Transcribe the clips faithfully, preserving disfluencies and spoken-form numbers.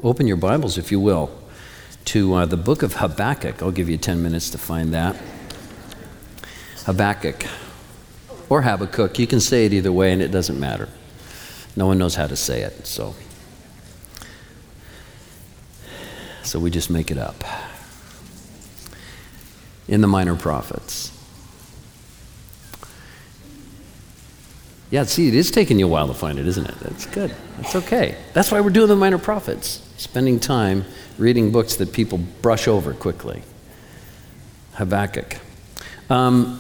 open your Bibles, if you will, to uh, the book of Habakkuk. I'll give you ten minutes to find that. Habakkuk, or Habakkuk. You can say it either way, and it doesn't matter. No one knows how to say it, so so we just make it up. In the Minor Prophets. Yeah, see, it is taking you a while to find it, isn't it? That's good. That's okay. That's why we're doing the Minor Prophets, spending time reading books that people brush over quickly. Habakkuk. Um,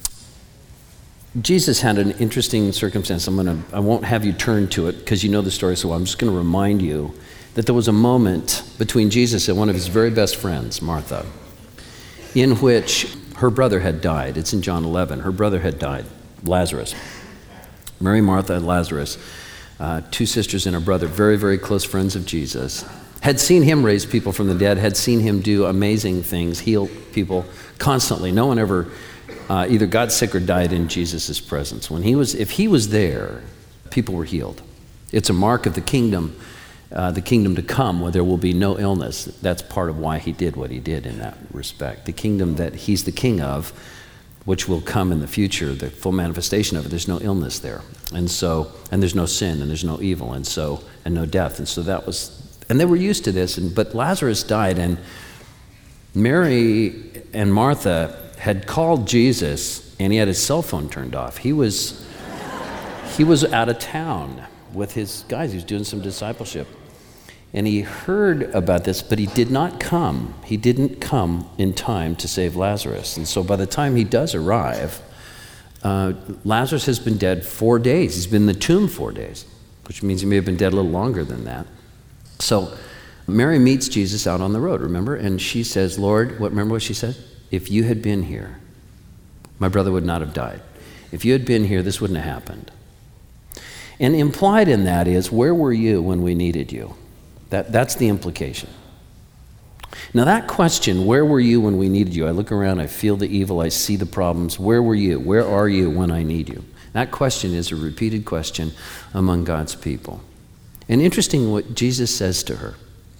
Jesus had an interesting circumstance. I'm gonna, I won't have you turn to it because you know the story so well. I'm just going to remind you that there was a moment between Jesus and one of his very best friends, Martha, in which her brother had died. It's in John eleven. Her brother had died, Lazarus. Mary, Martha, and Lazarus, uh, two sisters and a brother, very, very close friends of Jesus, had seen him raise people from the dead, had seen him do amazing things, heal people constantly. No one ever uh, either got sick or died in Jesus' presence. When he was, if he was there, people were healed. It's a mark of the kingdom, uh, the kingdom to come, where there will be no illness. That's part of why he did what he did in that respect. The kingdom that he's the king of, which will come in the future, the full manifestation of it, there's no illness there. And so, and there's no sin, and there's no evil, and so, and no death. And so that was, and they were used to this, and but Lazarus died, and Mary and Martha had called Jesus, and he had his cell phone turned off. He was, he was out of town with his guys. He was doing some discipleship. And he heard about this, but he did not come. He didn't come in time to save Lazarus. And so by the time he does arrive, uh, Lazarus has been dead four days. He's been in the tomb four days, which means he may have been dead a little longer than that. So Mary meets Jesus out on the road, remember? And she says, Lord, what? Remember what she said? If you had been here, my brother would not have died. If you had been here, this wouldn't have happened. And implied in that is, where were you when we needed you? That, that's the implication. Now that question, where were you when we needed you? I look around, I feel the evil, I see the problems. Where were you? Where are you when I need you? That question is a repeated question among God's people. And interesting what Jesus says to her.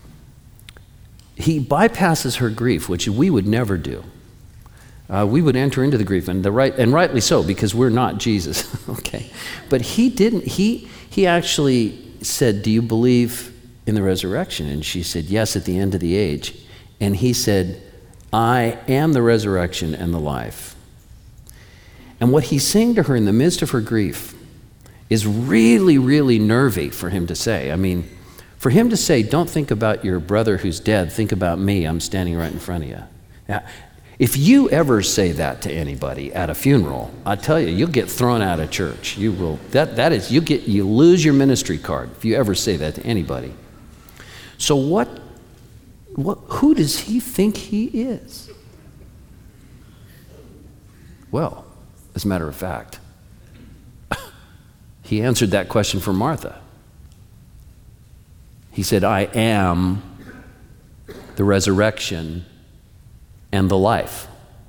He bypasses her grief, which we would never do. Uh, we would enter into the grief, and the right, and rightly so, because we're not Jesus. Okay, but he didn't. He he actually said, "Do you believe in the resurrection?" And she said, "Yes, at the end of the age." And he said, "I am the resurrection and the life." And what he's saying to her in the midst of her grief is really, really nervy for him to say. I mean, for him to say, "Don't think about your brother who's dead, think about me, I'm standing right in front of you." Now, if you ever say that to anybody at a funeral, I tell you, you'll get thrown out of church. You will, that, that is, you get, you lose your ministry card if you ever say that to anybody. So what, what, who does he think he is? Well, as a matter of fact, he answered that question for Martha. He said, I am the resurrection and the life.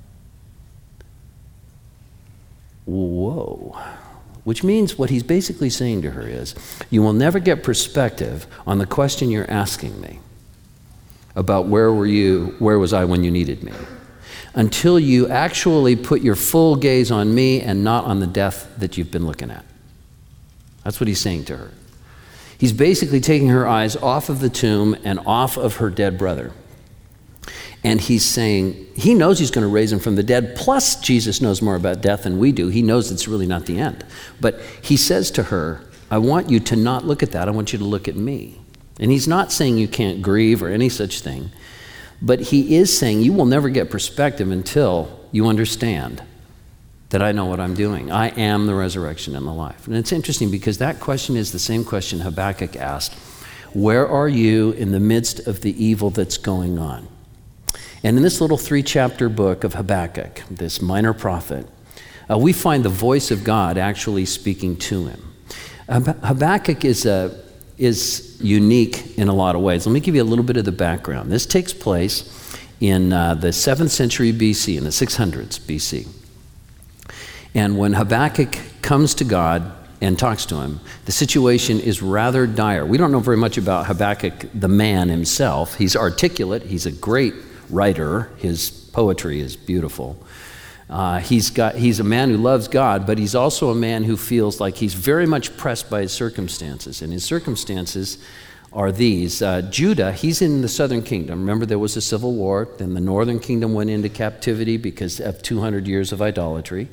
Whoa. Which means what he's basically saying to her is, you will never get perspective on the question you're asking me about where were you, where was I when you needed me, until you actually put your full gaze on me and not on the death that you've been looking at. That's what he's saying to her. He's basically taking her eyes off of the tomb and off of her dead brother. And he's saying, he knows he's going to raise him from the dead, plus Jesus knows more about death than we do. He knows it's really not the end. But he says to her, I want you to not look at that, I want you to look at me. And he's not saying you can't grieve or any such thing, but he is saying you will never get perspective until you understand that I know what I'm doing. I am the resurrection and the life. And it's interesting because that question is the same question Habakkuk asked. Where are you in the midst of the evil that's going on? And in this little three-chapter book of Habakkuk, this minor prophet, uh, we find the voice of God actually speaking to him. Hab- Habakkuk is, a, is unique in a lot of ways. Let me give you a little bit of the background. This takes place in uh, the seventh century B C, in the six hundreds B C. And when Habakkuk comes to God and talks to him, the situation is rather dire. We don't know very much about Habakkuk, the man himself. He's articulate. He's a great writer. His poetry is beautiful. Uh, he's got, he's a man who loves God, but he's also a man who feels like he's very much pressed by his circumstances. And his circumstances are these. Uh, Judah, he's in the southern kingdom. Remember, there was a civil war. Then the northern kingdom went into captivity because of two hundred years of idolatry.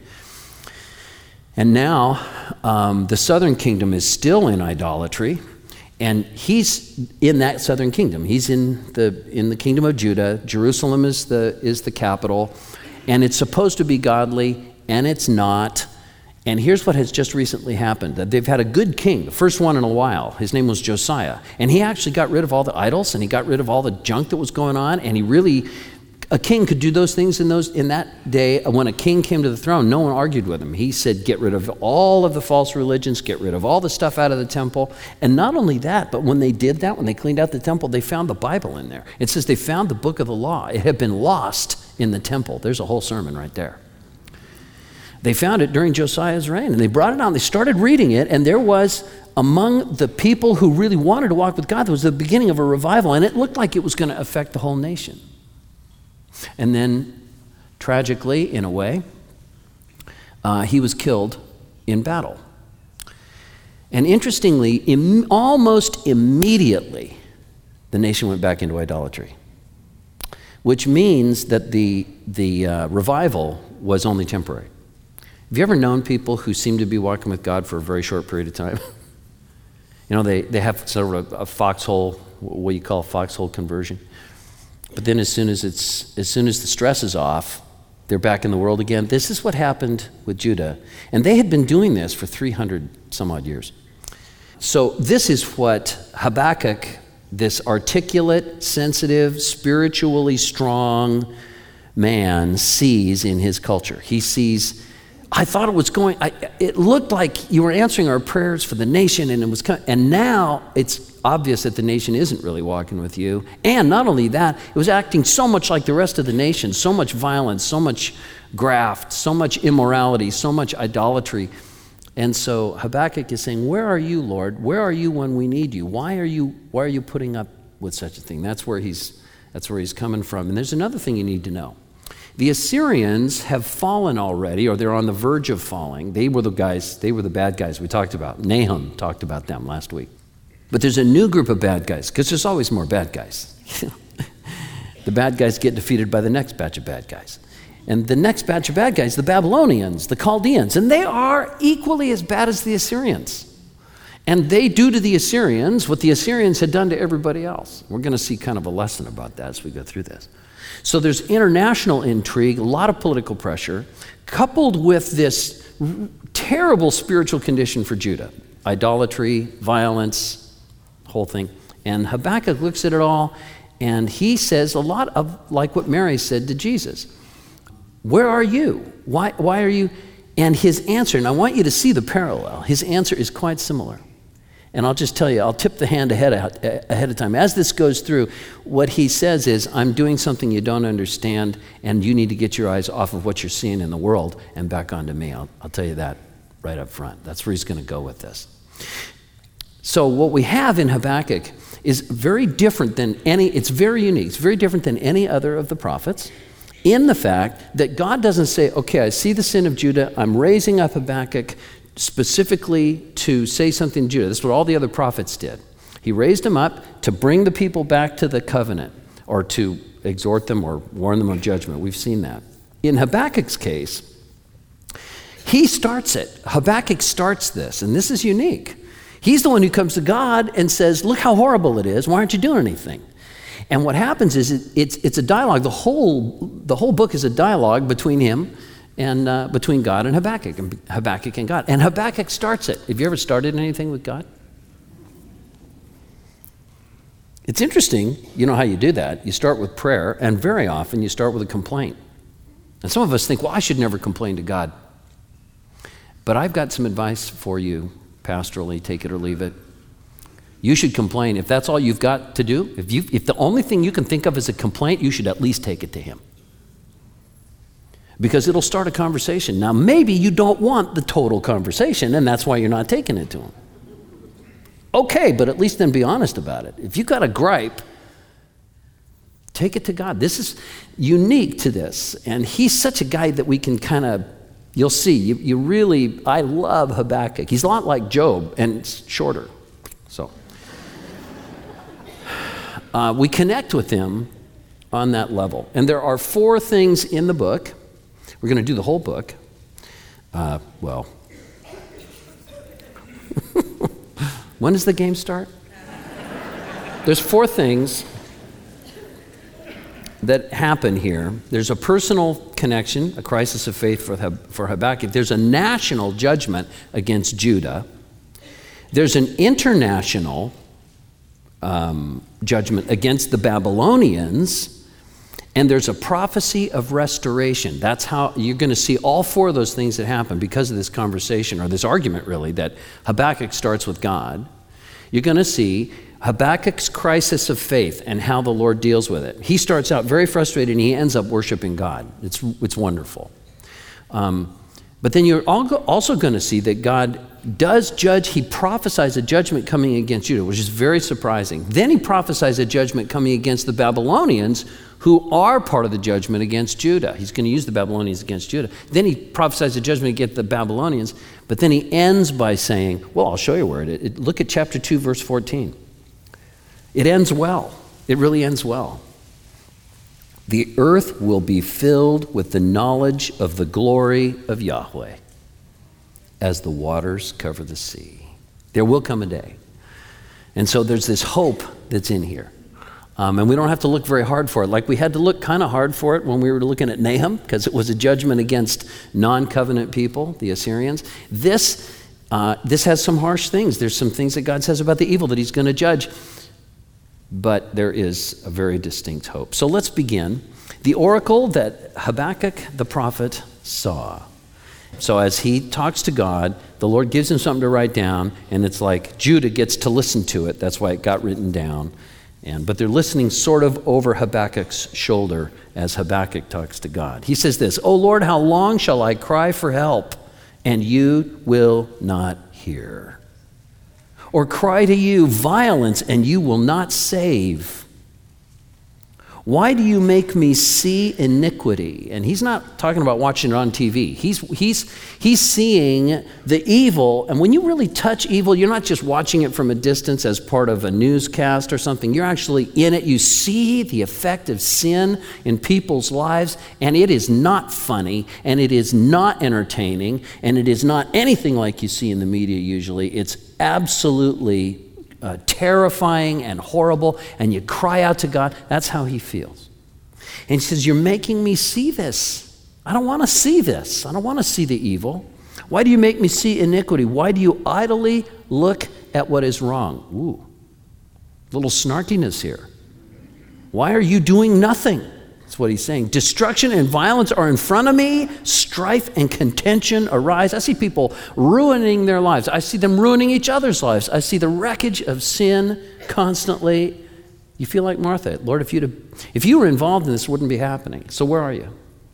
And now um, the southern kingdom is still in idolatry. And he's in that southern kingdom. He's in the in the kingdom of Judah. Jerusalem is the is the capital. And it's supposed to be godly, and it's not. And here's what has just recently happened. That they've had a good king, the first one in a while. His name was Josiah. And he actually got rid of all the idols, and he got rid of all the junk that was going on. And he really, a king could do those things in those in that day. When a king came to the throne, no one argued with him. He said, get rid of all of the false religions, get rid of all the stuff out of the temple. And not only that, but when they did that, when they cleaned out the temple, they found the Bible in there. It says they found the book of the law. It had been lost in the temple. There's a whole sermon right there. They found it during Josiah's reign, and they brought it on. They started reading it, and there was, among the people who really wanted to walk with God, there was the beginning of a revival, and it looked like it was going to affect the whole nation. And then, tragically, in a way, uh, he was killed in battle. And interestingly, im- almost immediately, the nation went back into idolatry, which means that the, the uh, revival was only temporary. Have you ever known people who seem to be walking with God for a very short period of time? You know, they, they have sort of a, a foxhole, what you call a foxhole conversion. But then as soon as it's as soon as the stress is off, they're back in the world again. This is what happened with Judah. And they had been doing this for three hundred some odd years. So this is what Habakkuk, this articulate, sensitive, spiritually strong man, sees in his culture. He sees, I thought it was going, I, it looked like you were answering our prayers for the nation, and it was, and now it's obvious that the nation isn't really walking with you. And not only that, it was acting so much like the rest of the nation, so much violence, so much graft, so much immorality, so much idolatry. And so Habakkuk is saying, where are you, Lord? Where are you when we need you? Why are you why are you putting up with such a thing? That's where he's that's where he's coming from. And there's another thing you need to know. The Assyrians have fallen already, or they're on the verge of falling. They were the guys, they were the bad guys we talked about. Nahum talked about them last week. But there's a new group of bad guys, because there's always more bad guys. The bad guys get defeated by the next batch of bad guys. And the next batch of bad guys, the Babylonians, the Chaldeans, and they are equally as bad as the Assyrians. And they do to the Assyrians what the Assyrians had done to everybody else. We're going to see kind of a lesson about that as we go through this. So there's international intrigue, a lot of political pressure, coupled with this r- terrible spiritual condition for Judah. Idolatry, violence, whole thing. And Habakkuk looks at it all, and he says a lot of like what Mary said to Jesus. Where are you? Why, why are you? And his answer, and I want you to see the parallel, his answer is quite similar. And I'll just tell you, I'll tip the hand ahead of, ahead of time. As this goes through, what he says is, I'm doing something you don't understand, and you need to get your eyes off of what you're seeing in the world and back onto me. I'll, I'll tell you that right up front. That's where he's going to go with this. So what we have in Habakkuk is very different than any, it's very unique. It's very different than any other of the prophets in the fact that God doesn't say, okay, I see the sin of Judah. I'm raising up Habakkuk specifically to say something to Judah. This is what all the other prophets did. He raised him up to bring the people back to the covenant, or to exhort them or warn them of judgment. We've seen that. In Habakkuk's case, he starts it. Habakkuk starts this, and this is unique. He's the one who comes to God and says, look how horrible it is. Why aren't you doing anything? And what happens is it, it's, it's a dialogue. The whole, the whole book is a dialogue between him and uh, between God and Habakkuk, and Habakkuk and God. And Habakkuk starts it. Have you ever started anything with God? It's interesting, you know how you do that. You start with prayer, and very often you start with a complaint. And some of us think, well, I should never complain to God. But I've got some advice for you, pastorally, take it or leave it. You should complain. If that's all you've got to do, if you, if the only thing you can think of is a complaint, you should at least take it to him. because it'll start a conversation. Now, maybe you don't want the total conversation, and that's why you're not taking it to him. Okay, but at least then be honest about it. If you've got a gripe, take it to God. This is unique to this, and he's such a guy that we can kind of, you'll see, you, you really, I love Habakkuk. He's a lot like Job, and shorter, so. Uh, we connect with him on that level. And there are four things in the book. We're going to do the whole book. Uh, well, when does the game start? There's four things that happen here. There's a personal connection, a crisis of faith for, for Habakkuk. There's a national judgment against Judah. There's an international um, judgment against the Babylonians. And there's a prophecy of restoration. That's how you're going to see all four of those things that happen because of this conversation, or this argument really, that Habakkuk starts with God. You're going to see Habakkuk's crisis of faith and how the Lord deals with it. He starts out very frustrated and he ends up worshiping God. It's, it's wonderful. Um, but then you're also going to see that God does judge. He prophesies a judgment coming against Judah, which is very surprising. Then he prophesies a judgment coming against the Babylonians, who are part of the judgment against Judah. He's going to use the Babylonians against Judah. Then he prophesies a judgment against the Babylonians, but then he ends by saying, well, I'll show you where it is. Look at chapter two, verse fourteen. It ends well. It really ends well. The earth will be filled with the knowledge of the glory of Yahweh as the waters cover the sea. There will come a day. And so there's this hope that's in here. Um, and we don't have to look very hard for it. Like we had to look kind of hard for it when we were looking at Nahum, because it was a judgment against non-covenant people, the Assyrians. This, uh, this has some harsh things. There's some things that God says about the evil that he's going to judge. But there is a very distinct hope. So let's begin. The oracle that Habakkuk the prophet saw. So as he talks to God, the Lord gives him something to write down, and it's like Judah gets to listen to it. That's why it got written down. And but they're listening sort of over Habakkuk's shoulder as Habakkuk talks to God. He says this, "O Lord, how long shall I cry for help, and you will not hear? Or cry to you violence, and you will not save? Why do you make me see iniquity?" And he's not talking about watching it on T V. He's, he's, he's seeing the evil. And when you really touch evil, you're not just watching it from a distance as part of a newscast or something. You're actually in it. You see the effect of sin in people's lives. And it is not funny. And it is not entertaining. And it is not anything like you see in the media usually. It's absolutely Uh, terrifying and horrible, and you cry out to God. That's how he feels. And he says, you're making me see this. I don't want to see this. I don't want to see the evil. Why do you make me see iniquity? Why do you idly look at what is wrong? Ooh, little snarkiness here. Why are you doing nothing? That's what he's saying. Destruction and violence are in front of me. Strife and contention arise. I see people ruining their lives. I see them ruining each other's lives. I see the wreckage of sin constantly. You feel like Martha. Lord, if, you'd have, if you were involved in this, it wouldn't be happening. So where are you?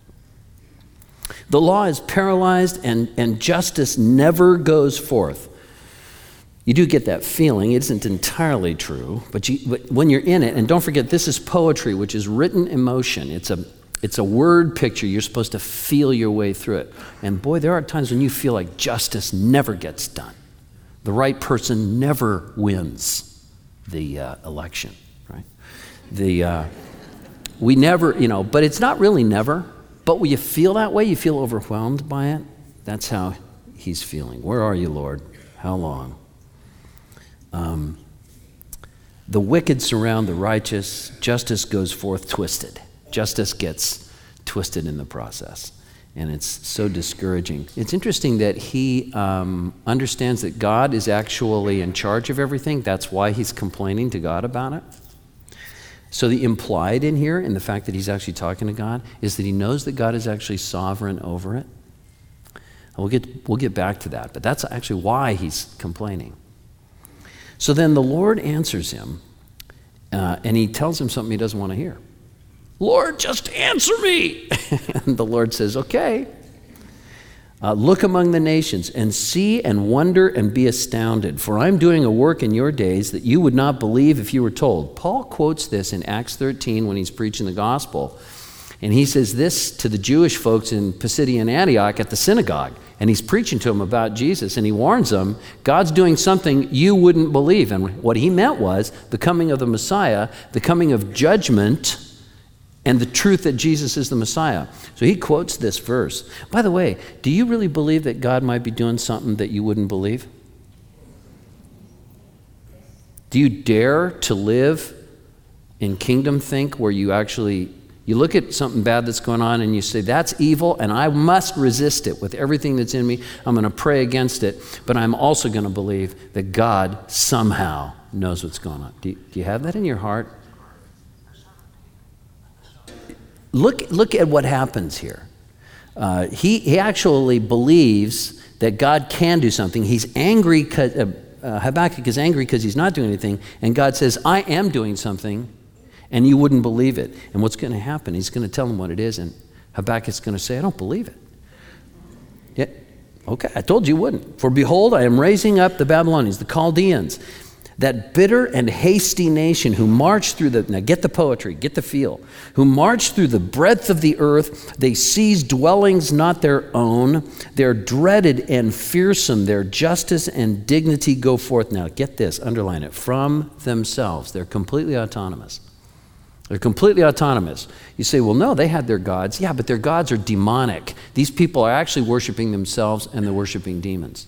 The law is paralyzed and, and justice never goes forth. You do get that feeling. It isn't entirely true, but, you, but when you're in it, and don't forget, this is poetry, which is written emotion. It's a, it's a word picture. You're supposed to feel your way through it. And boy, there are times when you feel like justice never gets done. The right person never wins the uh, election, right? The uh, we never, you know, but it's not really never. But when you feel that way, you feel overwhelmed by it. That's how he's feeling. Where are you, Lord? How long? Um, the wicked surround the righteous. Justice goes forth twisted. Justice gets twisted in the process. And it's so discouraging. It's interesting that he um, understands that God is actually in charge of everything. That's why he's complaining to God about it. So the implied in here, in the fact that he's actually talking to God, is that he knows that God is actually sovereign over it. We'll get, we'll get back to that, but that's actually why he's complaining. So then the Lord answers him, uh, and he tells him something he doesn't want to hear. Lord, just answer me. And the Lord says, okay. Uh, look among the nations and see and wonder and be astounded, for I'm doing a work in your days that you would not believe if you were told. Paul quotes this in Acts thirteen when he's preaching the gospel. And he says this to the Jewish folks in Pisidian Antioch at the synagogue. And he's preaching to them about Jesus, and he warns them, God's doing something you wouldn't believe. And what he meant was the coming of the Messiah, the coming of judgment, and the truth that Jesus is the Messiah. So he quotes this verse. By the way, do you really believe that God might be doing something that you wouldn't believe? Do you dare to live in kingdom think where you actually, you look at something bad that's going on and you say, that's evil and I must resist it with everything that's in me. I'm going to pray against it, but I'm also going to believe that God somehow knows what's going on. Do you, do you have that in your heart? Look, look at what happens here. Uh, he, he actually believes that God can do something. He's angry, cause, uh, uh, Habakkuk is angry because he's not doing anything, and God says, I am doing something, and you wouldn't believe it. And what's going to happen? He's going to tell him what it is, and Habakkuk's going to say, I don't believe it. Yeah, okay, I told you you wouldn't. For behold, I am raising up the Babylonians, the Chaldeans, that bitter and hasty nation who march through the, now get the poetry, get the feel, who march through the breadth of the earth. They seize dwellings not their own. They're dreaded and fearsome. Their justice and dignity go forth. Now get this, underline it, from themselves. They're completely autonomous. They're completely autonomous. You say, well, no, they had their gods. Yeah, but their gods are demonic. These people are actually worshiping themselves and they're worshiping demons.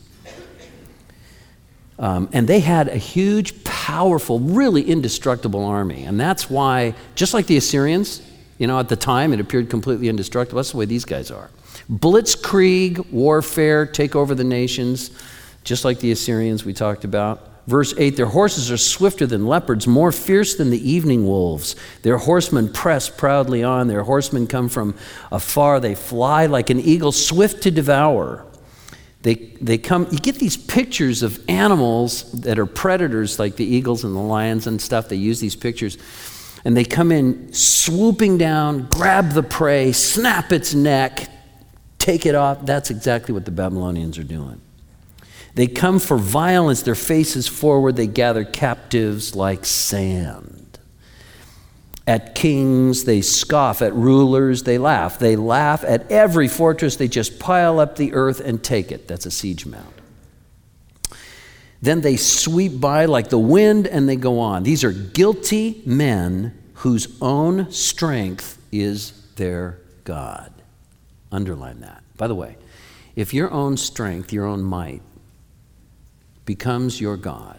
Um, and they had a huge, powerful, really indestructible army. And that's why, just like the Assyrians, you know, at the time it appeared completely indestructible. That's the way these guys are. Blitzkrieg, warfare, take over the nations, just like the Assyrians we talked about. Verse eight, their horses are swifter than leopards, more fierce than the evening wolves. Their horsemen press proudly on. Their horsemen come from afar. They fly like an eagle, swift to devour. They they come, you get these pictures of animals that are predators like the eagles and the lions and stuff. They use these pictures and they come in swooping down, grab the prey, snap its neck, take it off. That's exactly what the Babylonians are doing. They come for violence, their faces forward, they gather captives like sand. At kings, they scoff. At rulers, they laugh. They laugh at every fortress. They just pile up the earth and take it. That's a siege mound. Then they sweep by like the wind and they go on. These are guilty men whose own strength is their God. Underline that. By the way, if your own strength, your own might, becomes your God,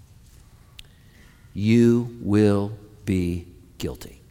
you will be guilty.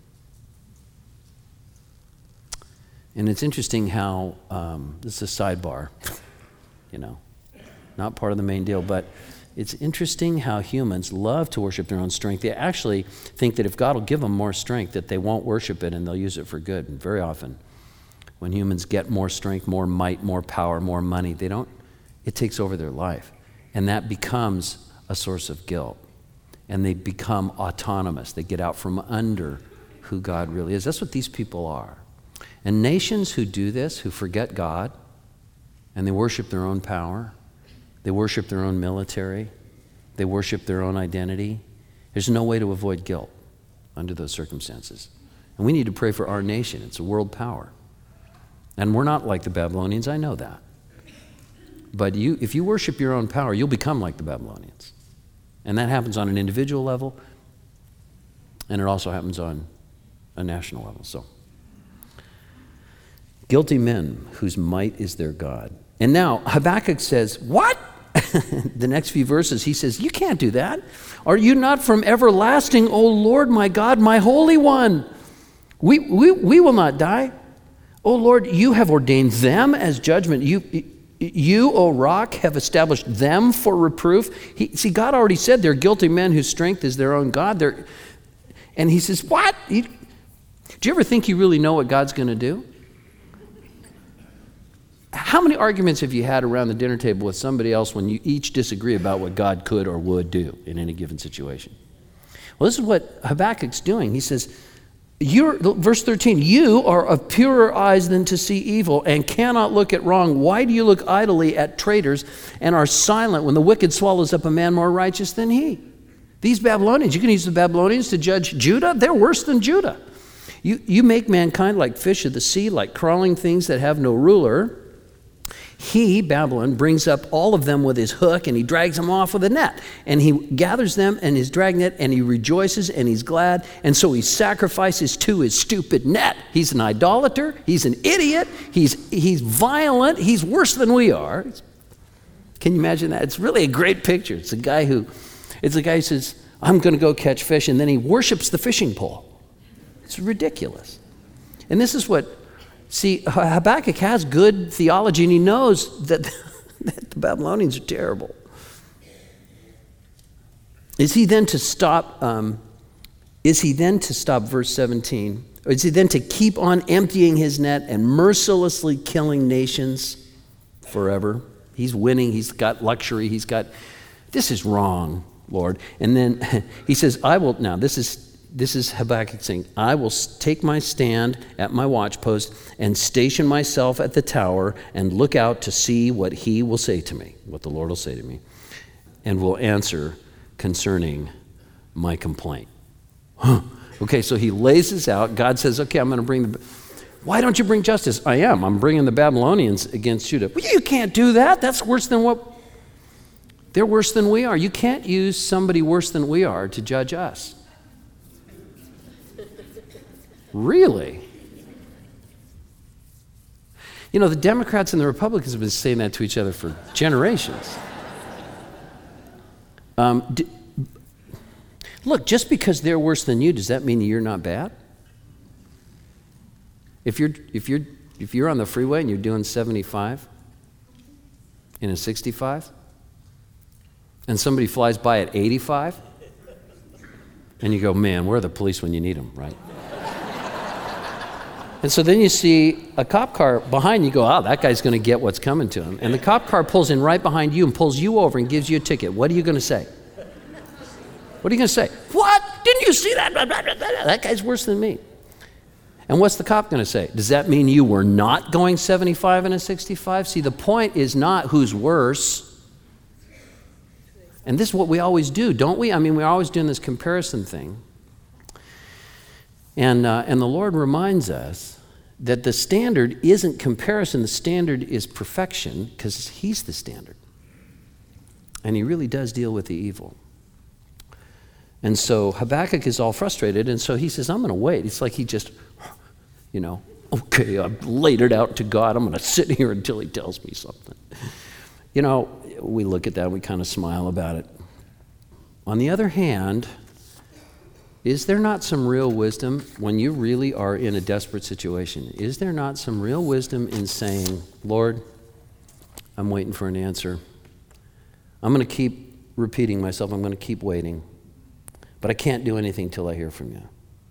And it's interesting how, um, this is a sidebar, you know, not part of the main deal, but it's interesting how humans love to worship their own strength. They actually think that if God will give them more strength, that they won't worship it and they'll use it for good. And very often, when humans get more strength, more might, more power, more money, they don't, it takes over their life. And that becomes a source of guilt. And they become autonomous. They get out from under who God really is. That's what these people are. And nations who do this, who forget God, and they worship their own power, they worship their own military, they worship their own identity, there's no way to avoid guilt under those circumstances. And we need to pray for our nation. It's a world power. And we're not like the Babylonians, I know that. But you, if you worship your own power, you'll become like the Babylonians. And that happens on an individual level, and it also happens on a national level. So, guilty men whose might is their God. And now Habakkuk says, what? The next few verses, he says, you can't do that. Are you not from everlasting, O Lord, my God, my Holy One? We, we, we will not die. O Lord, you have ordained them as judgment. You... You, O rock, have established them for reproof. He, see, God already said they're guilty men whose strength is their own God. They're, and he says, what? He, do you ever think you really know what God's going to do? How many arguments have you had around the dinner table with somebody else when you each disagree about what God could or would do in any given situation? Well, this is what Habakkuk's doing. He says, You're, verse thirteen, you are of purer eyes than to see evil and cannot look at wrong. Why do you look idly at traitors and are silent when the wicked swallows up a man more righteous than he? These Babylonians, you can use the Babylonians to judge Judah. They're worse than Judah. You, you make mankind like fish of the sea, like crawling things that have no ruler. He, Babylon, brings up all of them with his hook, and he drags them off with a net. And he gathers them in his drag net, and he rejoices, and he's glad. And so he sacrifices to his stupid net. He's an idolater. He's an idiot. He's, he's violent. He's worse than we are. Can you imagine that? It's really a great picture. It's a guy who, it's a guy who says, I'm going to go catch fish, and then he worships the fishing pole. It's ridiculous. And this is what, see, Habakkuk has good theology, and he knows that, that the Babylonians are terrible. Is he then to stop, um, is he then to stop, verse seventeen, or is he then to keep on emptying his net and mercilessly killing nations forever? He's winning, he's got luxury, he's got, this is wrong, Lord. And then he says, I will, now this is, This is Habakkuk saying, I will take my stand at my watchpost and station myself at the tower and look out to see what he will say to me, what the Lord will say to me, and will answer concerning my complaint. Huh. Okay, so he lays this out. God says, okay, I'm going to bring the... Why don't you bring justice? I am. I'm bringing the Babylonians against Judah. Well, you can't do that. That's worse than what... They're worse than we are. You can't use somebody worse than we are to judge us. Really? You know, the Democrats and the Republicans have been saying that to each other for generations. Um, d- look, just because they're worse than you, does that mean you're not bad? If you're if you're if you're on the freeway and you're doing seventy-five in a sixty-five, and somebody flies by at eighty-five, and you go, man, where are the police when you need them, right? And so then you see a cop car behind you, go, oh, that guy's going to get what's coming to him. And the cop car pulls in right behind you and pulls you over and gives you a ticket. What are you going to say? What are you going to say? What? Didn't you see that? That guy's worse than me. And what's the cop going to say? Does that mean you were not going seventy-five in a sixty-five? See, the point is not who's worse. And this is what we always do, don't we? I mean, we're always doing this comparison thing. And, uh, and the Lord reminds us that the standard isn't comparison. The standard is perfection, because he's the standard. And he really does deal with the evil. And so Habakkuk is all frustrated, and so he says, I'm going to wait. It's like he just, you know, okay, I've laid it out to God. I'm going to sit here until he tells me something. You know, we look at that and we kind of smile about it. On the other hand, is there not some real wisdom when you really are in a desperate situation? Is there not some real wisdom in saying, Lord, I'm waiting for an answer. I'm going to keep repeating myself. I'm going to keep waiting. But I can't do anything till I hear from you.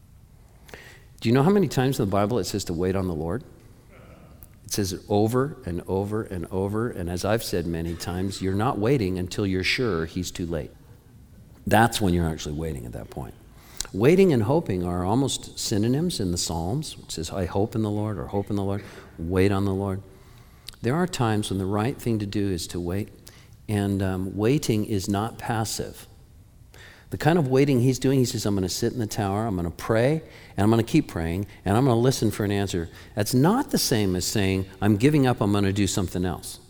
Do you know how many times in the Bible it says to wait on the Lord? It says it over and over and over. And as I've said many times, you're not waiting until you're sure he's too late. That's when you're actually waiting at that point. Waiting and hoping are almost synonyms in the Psalms. It says, I hope in the Lord, or hope in the Lord, wait on the Lord. There are times when the right thing to do is to wait, and um, waiting is not passive. The kind of waiting he's doing, he says, I'm going to sit in the tower, I'm going to pray, and I'm going to keep praying, and I'm going to listen for an answer. That's not the same as saying, I'm giving up, I'm going to do something else.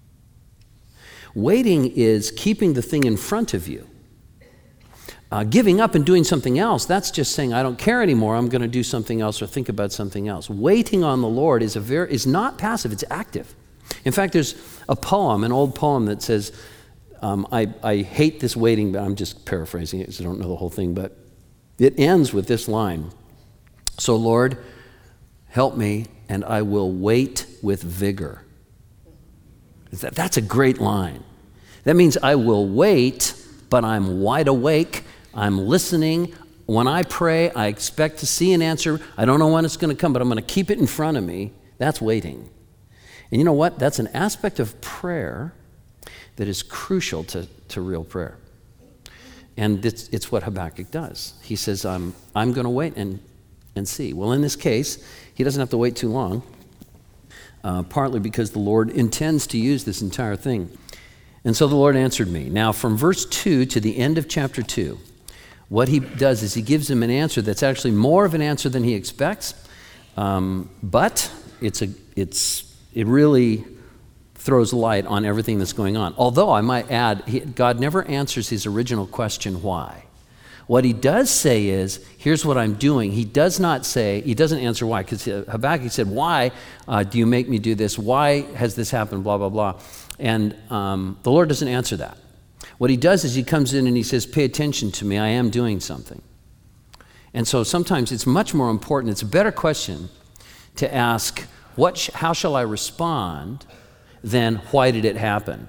Waiting is keeping the thing in front of you. Uh, giving up and doing something else, that's just saying, I don't care anymore, I'm going to do something else or think about something else. Waiting on the Lord is a very is not passive, it's active. In fact, there's a poem, an old poem that says, um, I, I hate this waiting, but I'm just paraphrasing it because I don't know the whole thing, but it ends with this line. So Lord, help me, and I will wait with vigor. That, that's a great line. That means I will wait, but I'm wide awake. I'm listening. When I pray, I expect to see an answer. I don't know when it's going to come, but I'm going to keep it in front of me. That's waiting. And you know what? That's an aspect of prayer that is crucial to, to real prayer. And it's, it's what Habakkuk does. He says, I'm, I'm going to wait. And, and see. Well, in this case, he doesn't have to wait too long, uh, partly because the Lord intends to use this entire thing. And so the Lord answered me. Now, from verse two to the end of chapter two, what he does is he gives him an answer that's actually more of an answer than he expects, um, but it's a, it's, it really throws light on everything that's going on. Although, I might add, he, God never answers his original question, why? What he does say is, here's what I'm doing. He does not say, he doesn't answer why, because Habakkuk said, why uh, do you make me do this? Why has this happened, blah, blah, blah. And um, the Lord doesn't answer that. What he does is he comes in and he says, pay attention to me, I am doing something. And so sometimes it's much more important, it's a better question to ask, what? Sh- how shall I respond, than why did it happen?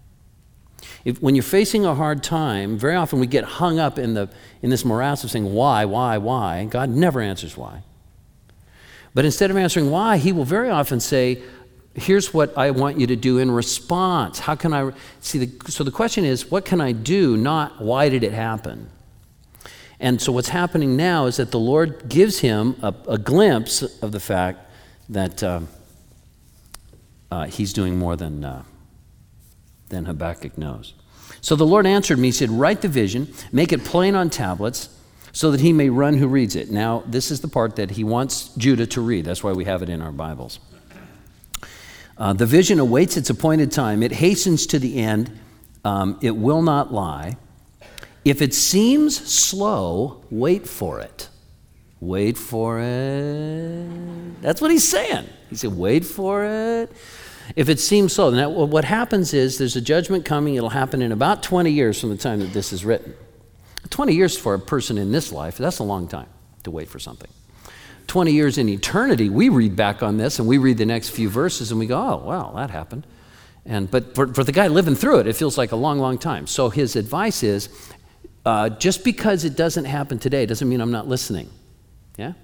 If, when you're facing a hard time, very often we get hung up in, the, in this morass of saying, why, why, why? God never answers why. But instead of answering why, he will very often say, here's what I want you to do in response. How can I, see, the, so the question is, what can I do, not why did it happen? And so what's happening now is that the Lord gives him a, a glimpse of the fact that uh, uh, he's doing more than, uh, than Habakkuk knows. So the Lord answered me, he said, write the vision, make it plain on tablets, so that he may run who reads it. Now, this is the part that he wants Judah to read. That's why we have it in our Bibles. Uh, the vision awaits its appointed time. It hastens to the end. Um, it will not lie. If it seems slow, wait for it. Wait for it. That's what he's saying. He said, wait for it. If it seems slow. Now, what happens is there's a judgment coming. It'll happen in about twenty years from the time that this is written. twenty years for a person in this life, that's a long time to wait for something. twenty years in eternity, we read back on this and we read the next few verses and we go, oh, wow, that happened. And But for, for the guy living through it, it feels like a long, long time. So his advice is, uh, just because it doesn't happen today doesn't mean I'm not listening. Yeah?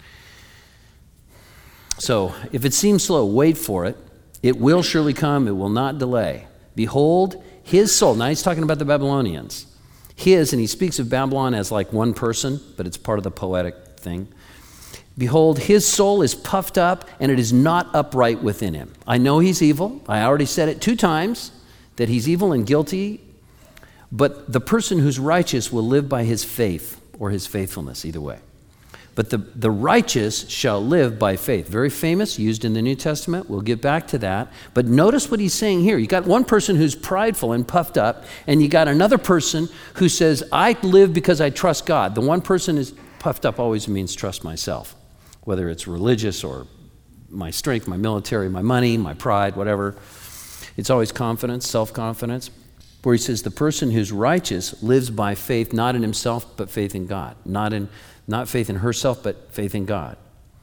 So if it seems slow, wait for it. It will surely come. It will not delay. Behold, his soul. Now he's talking about the Babylonians. His, and he speaks of Babylon as like one person, but it's part of the poetic thing. Behold, his soul is puffed up, and it is not upright within him. I know he's evil. I already said it two times, that he's evil and guilty. But the person who's righteous will live by his faith, or his faithfulness, either way. But the, the righteous shall live by faith. Very famous, used in the New Testament. We'll get back to that. But notice what he's saying here. You got one person who's prideful and puffed up, and you got another person who says, I live because I trust God. The one person is puffed up always means trust myself, whether it's religious or my strength, my military, my money, my pride, whatever. It's always confidence, self-confidence. Where he says the person who's righteous lives by faith, not in himself, but faith in God. Not in Not faith in herself, but faith in God.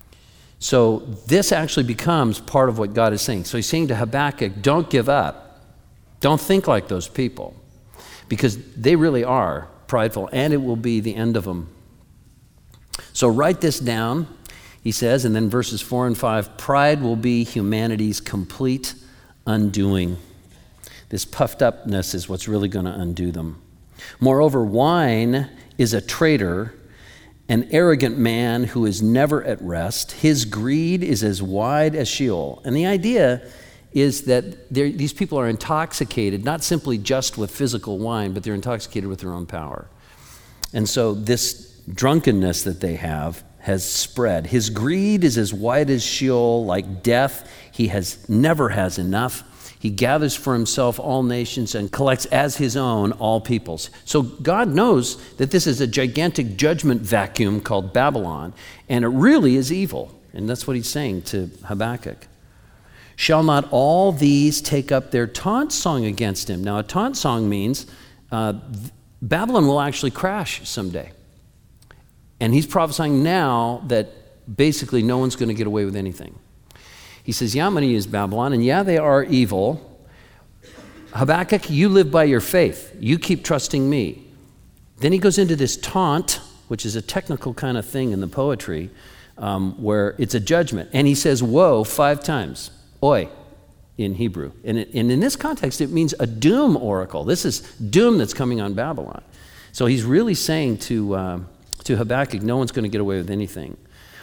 So this actually becomes part of what God is saying. So he's saying to Habakkuk, don't give up. Don't think like those people, because they really are prideful, and it will be the end of them. So write this down, he says, and then verses four and five, pride will be humanity's complete undoing. This puffed upness is what's really going to undo them. Moreover, wine is a traitor, an arrogant man who is never at rest. His greed is as wide as Sheol. And the idea is that these people are intoxicated, not simply just with physical wine, but they're intoxicated with their own power. And so this drunkenness that they have has spread. His greed is as wide as Sheol, like death. He has never has enough. He gathers for himself all nations and collects as his own all peoples. So God knows that this is a gigantic judgment vacuum called Babylon, and it really is evil. And that's what he's saying to Habakkuk. Shall not all these take up their taunt song against him? Now, a taunt song means uh, Babylon will actually crash someday. And he's prophesying now that basically no one's going to get away with anything. He says, yeah, I'm going to use Babylon, and yeah, they are evil. Habakkuk, you live by your faith. You keep trusting me. Then he goes into this taunt, which is a technical kind of thing in the poetry, um, where it's a judgment. And he says, woe, five times. Oi, in Hebrew. And, it, and in this context, it means a doom oracle. This is doom that's coming on Babylon. So he's really saying to, uh, to Habakkuk, no one's going to get away with anything.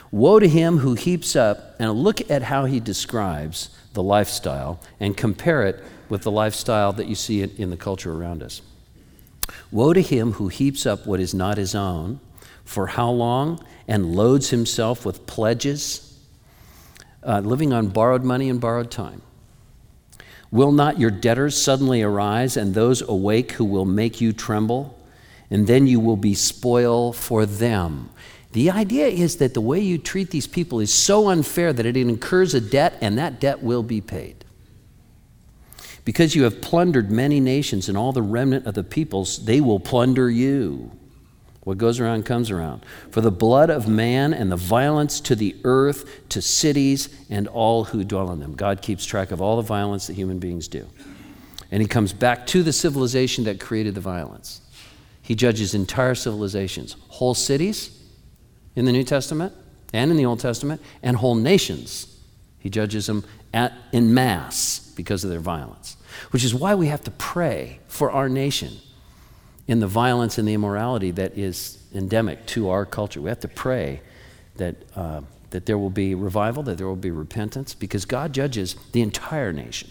Woe to him who heaps up, and look at how he describes the lifestyle and compare it with the lifestyle that you see in, in the culture around us. Woe to him who heaps up what is not his own, for how long? And loads himself with pledges, uh, living on borrowed money and borrowed time. Will not your debtors suddenly arise, and those awake who will make you tremble? And then you will be spoil for them. The idea is that the way you treat these people is so unfair that it incurs a debt, and that debt will be paid. Because you have plundered many nations and all the remnant of the peoples, they will plunder you. What goes around comes around. For the blood of man and the violence to the earth, to cities and all who dwell in them. God keeps track of all the violence that human beings do. And he comes back to the civilization that created the violence. He judges entire civilizations, whole cities in the New Testament and in the Old Testament, and whole nations. He judges them at, en masse because of their violence. Which is why we have to pray for our nation in the violence and the immorality that is endemic to our culture. We have to pray that uh, that there will be revival, that there will be repentance, because God judges the entire nation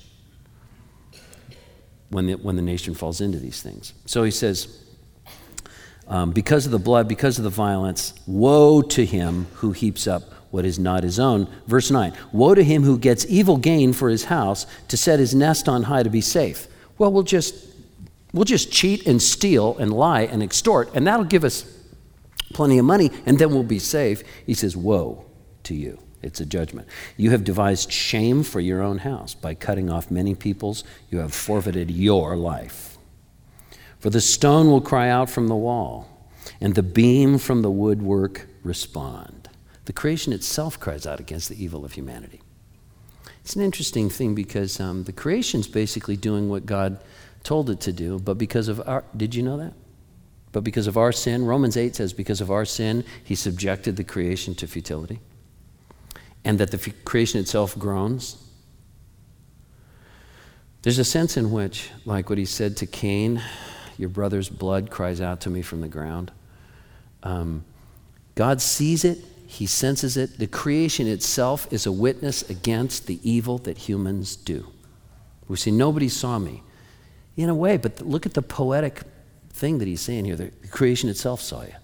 when the, when the nation falls into these things. So he says, um, because of the blood, because of the violence, woe to him who heaps up what is not his own. Verse nine, woe to him who gets evil gain for his house, to set his nest on high to be safe. Well, we'll just we'll just cheat and steal and lie and extort, and that'll give us plenty of money, and then we'll be safe. He says, woe to you. It's a judgment. You have devised shame for your own house. By cutting off many peoples, you have forfeited your life. For the stone will cry out from the wall, and the beam from the woodwork respond. The creation itself cries out against the evil of humanity. It's an interesting thing because um, the creation's basically doing what God told it to do, but because of our, did you know that? But because of our sin, Romans eight says, because of our sin, he subjected the creation to futility. And that the f- creation itself groans. There's a sense in which, like what he said to Cain, your brother's blood cries out to me from the ground. Um, God sees it, he senses it. The creation itself is a witness against the evil that humans do. We say, nobody saw me. In a way, but look at the poetic thing that he's saying here. The creation itself saw you.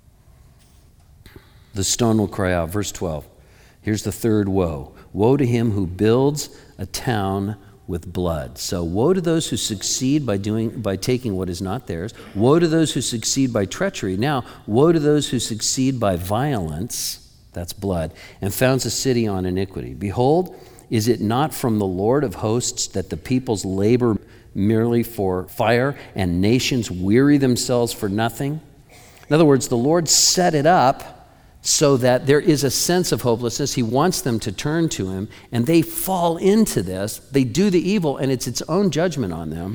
The stone will cry out. Verse twelve. Here's the third woe. Woe to him who builds a town with blood. So woe to those who succeed by doing by taking what is not theirs. Woe to those who succeed by treachery. Now, woe to those who succeed by violence, that's blood, and founds a city on iniquity. Behold, is it not from the Lord of hosts that the peoples labor merely for fire, and nations weary themselves for nothing? In other words, the Lord set it up so that there is a sense of hopelessness. He wants them to turn to him, and they fall into this. They do the evil, and it's its own judgment on them.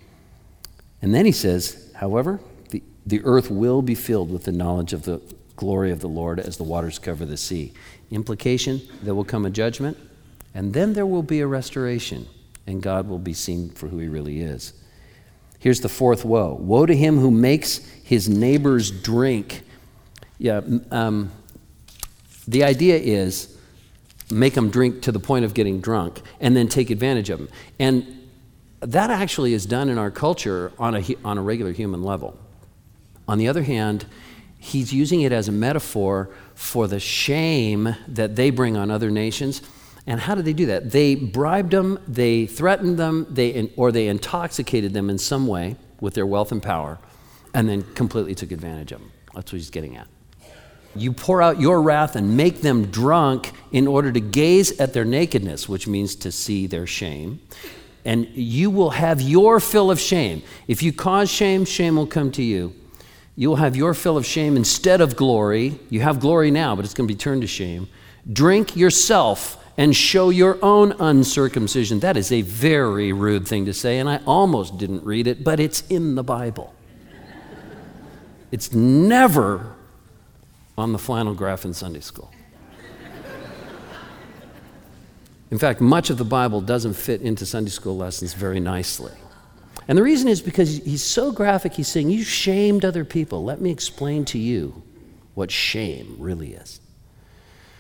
And then he says, however, the, the earth will be filled with the knowledge of the glory of the Lord as the waters cover the sea. Implication, there will come a judgment, and then there will be a restoration, and God will be seen for who he really is. Here's the fourth woe. Woe to him who makes his neighbors drink. Yeah, um, the idea is make them drink to the point of getting drunk and then take advantage of them. And that actually is done in our culture on a, on a regular human level. On the other hand, he's using it as a metaphor for the shame that they bring on other nations. And how did they do that? They bribed them, they threatened them, they or they intoxicated them in some way with their wealth and power, and then completely took advantage of them. That's what he's getting at. You pour out your wrath and make them drunk in order to gaze at their nakedness, which means to see their shame. And you will have your fill of shame. If you cause shame, shame will come to you. You will have your fill of shame instead of glory. You have glory now, but it's going to be turned to shame. Drink yourself and show your own uncircumcision. That is a very rude thing to say, and I almost didn't read it, but it's in the Bible. It's never on the flannel graph in Sunday school. In fact, much of the Bible doesn't fit into Sunday school lessons very nicely. And the reason is because he's so graphic, he's saying, you shamed other people. Let me explain to you what shame really is.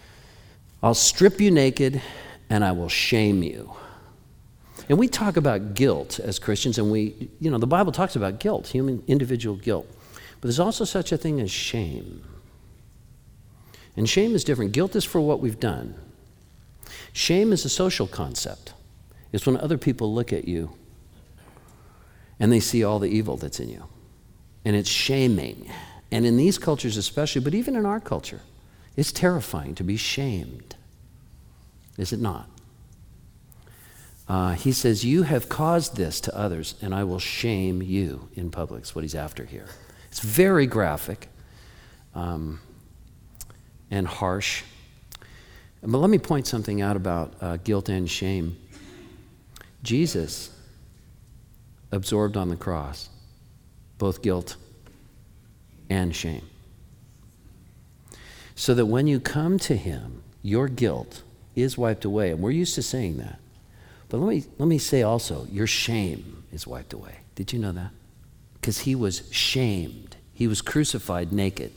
I'll strip you naked and I will shame you. And we talk about guilt as Christians, and we, you know, the Bible talks about guilt, human, individual guilt. But there's also such a thing as shame. And shame is different. Guilt is for what we've done. Shame is a social concept. It's when other people look at you and they see all the evil that's in you. And it's shaming. And in these cultures especially, but even in our culture, it's terrifying to be shamed. Is it not? Uh, he says, you have caused this to others, and I will shame you in public. That's what he's after here. It's very graphic um, and harsh. But let me point something out about uh, guilt and shame. Jesus absorbed on the cross both guilt and shame. So that when you come to him, your guilt is wiped away. And we're used to saying that. But let me, let me say also, your shame is wiped away. Did you know that? Because he was shamed. He was crucified naked.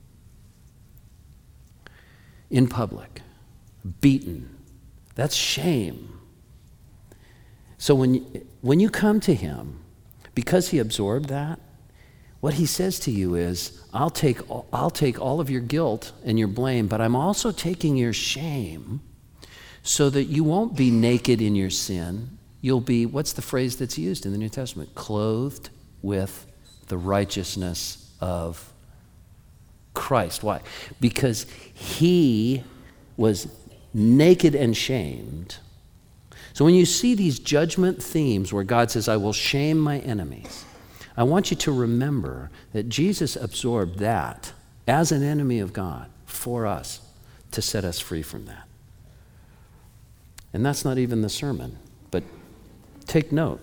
In public. Beaten. That's shame. So when you, when you come to him, because he absorbed that, what he says to you is, I'll take, I'll take all of your guilt and your blame, but I'm also taking your shame so that you won't be naked in your sin. You'll be, what's the phrase that's used in the New Testament? Clothed with the righteousness of Christ. Why? Because he was naked and shamed. So when you see these judgment themes where God says, I will shame my enemies, I want you to remember that Jesus absorbed that as an enemy of God for us to set us free from that. And that's not even the sermon, but take note.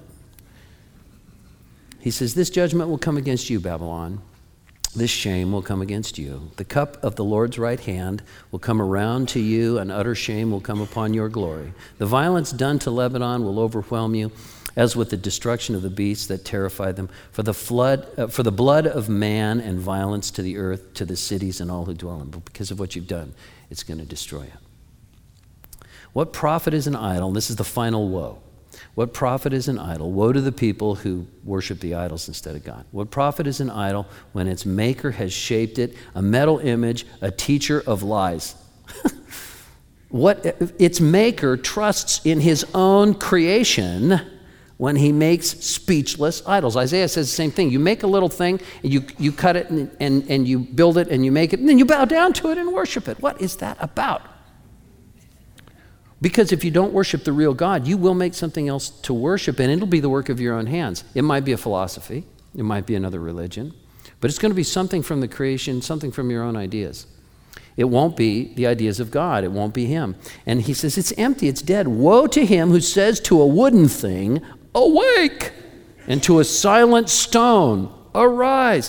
He says, this judgment will come against you, Babylon. This shame will come against you. The cup of the Lord's right hand will come around to you, and utter shame will come upon your glory. The violence done to Lebanon will overwhelm you, as with the destruction of the beasts that terrify them. For the flood, uh, for the blood of man and violence to the earth, to the cities and all who dwell in them. But because of what you've done, it's going to destroy it. What profit is an idol? And this is the final woe. What profit is an idol? Woe to the people who worship the idols instead of God. What profit is an idol when its maker has shaped it, a metal image, a teacher of lies? What its maker trusts in his own creation when he makes speechless idols. Isaiah says the same thing. You make a little thing, and you, you cut it, and, and, and you build it, and you make it, and then you bow down to it and worship it. What is that about? Because if you don't worship the real God, you will make something else to worship, and it'll be the work of your own hands. It might be a philosophy. It might be another religion. But it's going to be something from the creation, something from your own ideas. It won't be the ideas of God. It won't be him. And he says, it's empty, it's dead. Woe to him who says to a wooden thing, awake, and to a silent stone, arise.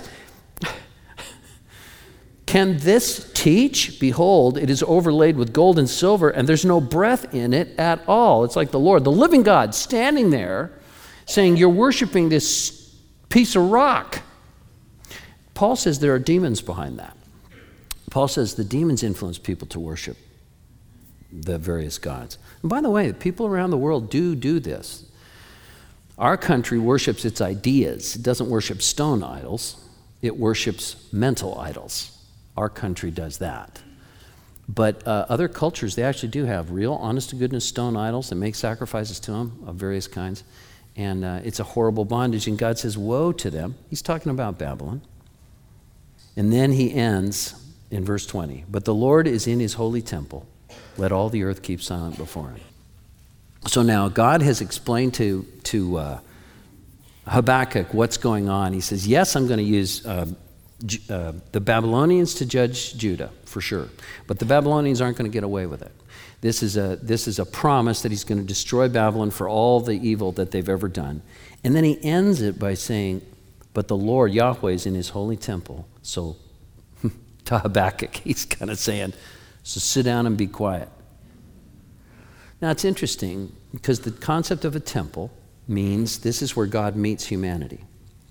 Can this teach? Behold, it is overlaid with gold and silver, and there's no breath in it at all. It's like the Lord, the living God, standing there saying, you're worshiping this piece of rock. Paul says there are demons behind that. Paul says the demons influence people to worship the various gods. And by the way, people around the world do do this. Our country worships its ideas. It doesn't worship stone idols. It worships mental idols. Our country does that. But uh, other cultures, they actually do have real, honest-to-goodness stone idols and make sacrifices to them of various kinds. And uh, it's a horrible bondage. And God says, woe to them. He's talking about Babylon. And then he ends in verse twenty. But the Lord is in his holy temple. Let all the earth keep silent before him. So now God has explained to, to uh, Habakkuk what's going on. He says, yes, I'm going to use uh, uh, the Babylonians to judge Judah, for sure. But the Babylonians aren't going to get away with it. This is a, this is a promise that he's going to destroy Babylon for all the evil that they've ever done. And then he ends it by saying, but the Lord, Yahweh, is in his holy temple. So to Habakkuk, he's kind of saying, so sit down and be quiet. Now, it's interesting because the concept of a temple means this is where God meets humanity.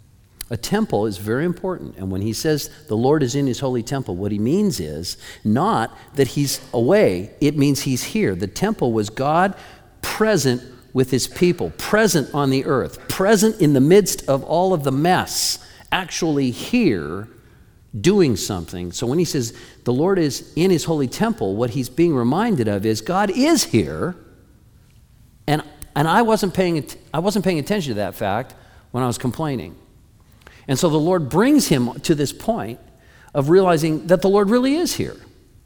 A temple is very important. And when he says the Lord is in his holy temple, what he means is not that he's away. It means he's here. The temple was God present with his people, present on the earth, present in the midst of all of the mess, actually here doing something. So when he says the Lord is in his holy temple, what he's being reminded of is God is here. And and I wasn't paying I wasn't paying attention to that fact when I was complaining. And so the Lord brings him to this point of realizing that the Lord really is here.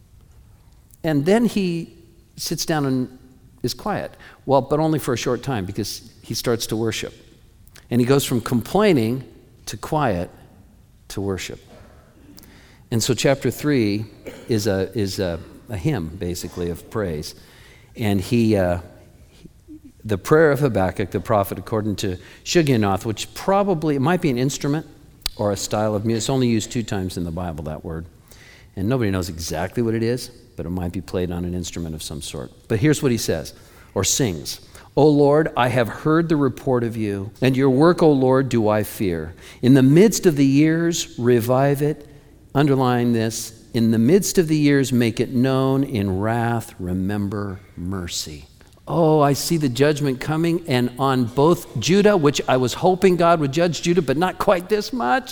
And then he sits down and is quiet. Well, but only for a short time, because he starts to worship. And he goes from complaining to quiet to worship. And so chapter three is a is a, a hymn, basically, of praise. And he, uh, the prayer of Habakkuk, the prophet, according to Shigionoth, which probably, it might be an instrument or a style of music. It's only used two times in the Bible, that word. And nobody knows exactly what it is, but it might be played on an instrument of some sort. But here's what he says, or sings. O Lord, I have heard the report of you, and your work, O Lord, do I fear. In the midst of the years, revive it. Underline this. In the midst of the years, make it known. In wrath, remember mercy. Oh, I see the judgment coming, and on both Judah, which I was hoping God would judge Judah, but not quite this much.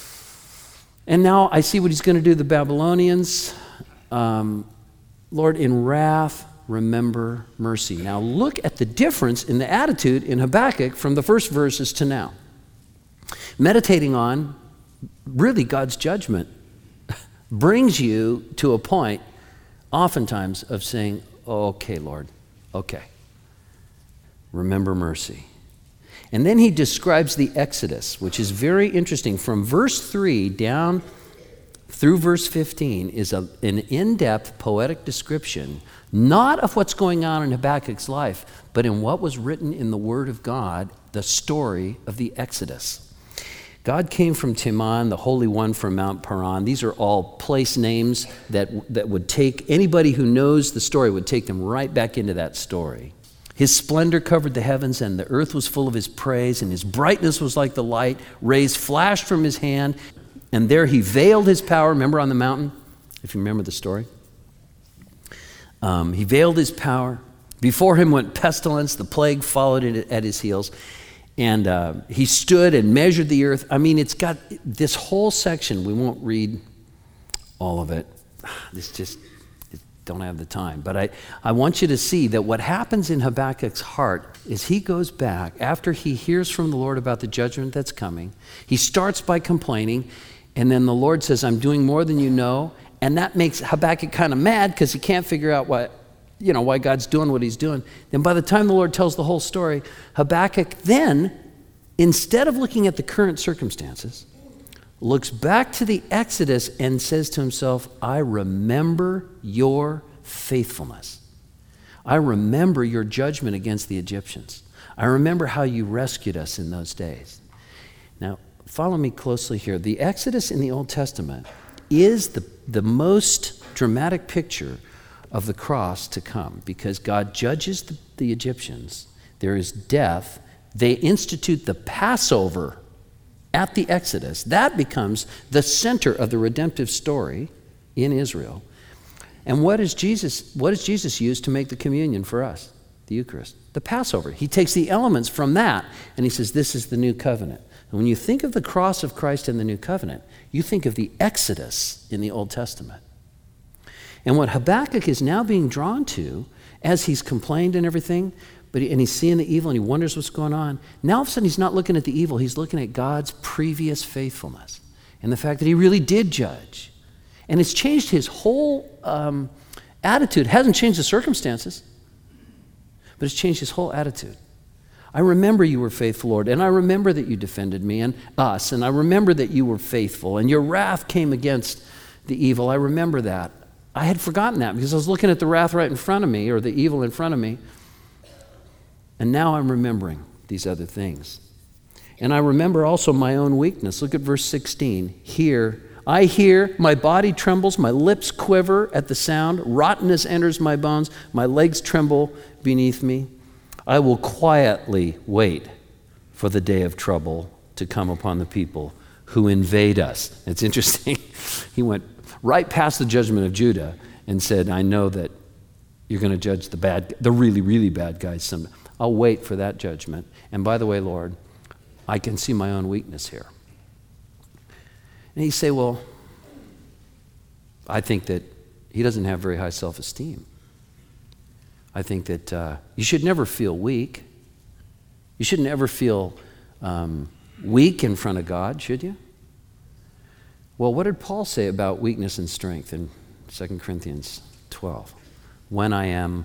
And now I see what he's going to do to the Babylonians. Um, Lord, in wrath, remember mercy. Now look at the difference in the attitude in Habakkuk from the first verses to now. Meditating on really God's judgment brings you to a point oftentimes of saying, okay, Lord, okay, remember mercy. And then he describes the Exodus, which is very interesting. From verse three down through verse fifteen is a, an in-depth poetic description, not of what's going on in Habakkuk's life, but in what was written in the Word of God, the story of the Exodus. God came from Teman, the Holy One from Mount Paran. These are all place names that, that would take, anybody who knows the story would take them right back into that story. His splendor covered the heavens, and the earth was full of his praise, and his brightness was like the light. Rays flashed from his hand, and there he veiled his power. Remember on the mountain, if you remember the story? Um, he veiled his power. Before him went pestilence. The plague followed it at his heels. And uh, he stood and measured the earth. I mean, it's got this whole section. We won't read all of it. This just, don't have the time. But I, I want you to see that what happens in Habakkuk's heart is he goes back after he hears from the Lord about the judgment that's coming. He starts by complaining, and then the Lord says, I'm doing more than you know. And that makes Habakkuk kind of mad because he can't figure out what, you know, why God's doing what he's doing. Then by the time the Lord tells the whole story, Habakkuk then, instead of looking at the current circumstances, looks back to the Exodus and says to himself, I remember your faithfulness. I remember your judgment against the Egyptians. I remember how you rescued us in those days. Now, follow me closely here. The Exodus in the Old Testament is the, the most dramatic picture of the cross to come, because God judges the, the Egyptians. There is death. They institute the Passover at the Exodus. That becomes the center of the redemptive story in Israel. And what is Jesus, what does Jesus use to make the communion for us? The Eucharist. The Passover. He takes the elements from that and he says, this is the new covenant. And when you think of the cross of Christ in the new covenant, you think of the Exodus in the Old Testament. And what Habakkuk is now being drawn to, as he's complained and everything, but he, and he's seeing the evil and he wonders what's going on, now all of a sudden he's not looking at the evil, he's looking at God's previous faithfulness and the fact that he really did judge. And it's changed his whole um, attitude. It hasn't changed the circumstances, but it's changed his whole attitude. I remember you were faithful, Lord, and I remember that you defended me and us, and I remember that you were faithful, and your wrath came against the evil. I remember that. I had forgotten that because I was looking at the wrath right in front of me, or the evil in front of me. And now I'm remembering these other things. And I remember also my own weakness. Look at verse sixteen. Hear, I hear, my body trembles, my lips quiver at the sound, rottenness enters my bones, my legs tremble beneath me. I will quietly wait for the day of trouble to to come upon the people who invade us. It's interesting. He went right past the judgment of Judah and said, I know that you're going to judge the bad, the really, really bad guys someday. I'll wait for that judgment. And by the way, Lord, I can see my own weakness here. And you say, well, I think that he doesn't have very high self-esteem. I think that uh, you should never feel weak. You shouldn't ever feel um, weak in front of God, should you? Well, what did Paul say about weakness and strength in Second Corinthians twelve? When I am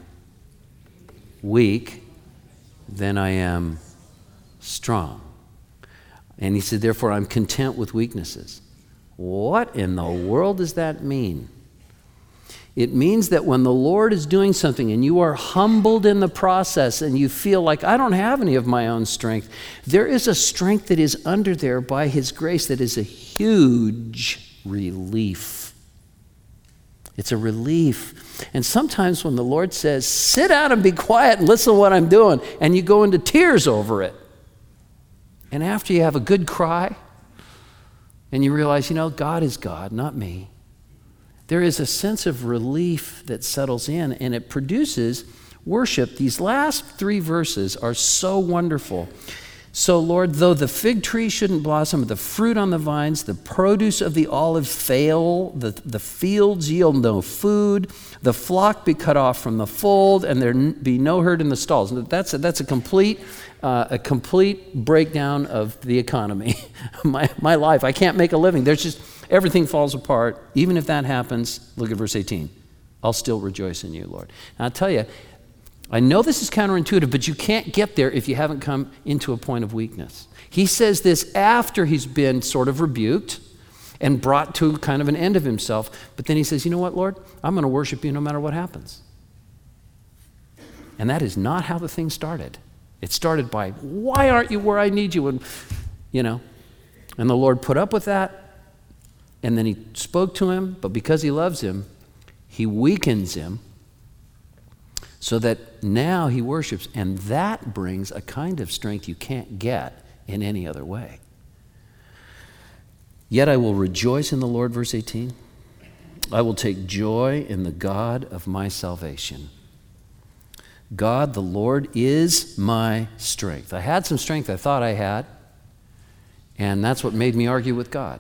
weak, then I am strong. And he said, therefore, I'm content with weaknesses. What in the world does that mean? It means that when the Lord is doing something and you are humbled in the process and you feel like, I don't have any of my own strength, there is a strength that is under there by his grace that is a huge relief. It's a relief. And sometimes when the Lord says, sit down and be quiet and listen to what I'm doing, and you go into tears over it, and after you have a good cry, and you realize, you know, God is God, not me. There is a sense of relief that settles in, and it produces worship. These last three verses are so wonderful. So, Lord, though the fig tree shouldn't blossom, the fruit on the vines, the produce of the olive fail, the, the fields yield no food, the flock be cut off from the fold, and there be no herd in the stalls. That's a, that's a complete uh, a complete breakdown of the economy. my my life, I can't make a living. There's just everything falls apart. Even if that happens, look at verse eighteen. I'll still rejoice in you, Lord. And I'll tell you, I know this is counterintuitive, but you can't get there if you haven't come into a point of weakness. He says this after he's been sort of rebuked and brought to kind of an end of himself. But then he says, you know what, Lord? I'm going to worship you no matter what happens. And that is not how the thing started. It started by, why aren't you where I need you? And, you know, and the Lord put up with that. And then he spoke to him, but because he loves him, he weakens him so that now he worships. And that brings a kind of strength you can't get in any other way. Yet I will rejoice in the Lord, verse eighteen. I will take joy in the God of my salvation. God, the Lord, is my strength. I had some strength I thought I had, and that's what made me argue with God.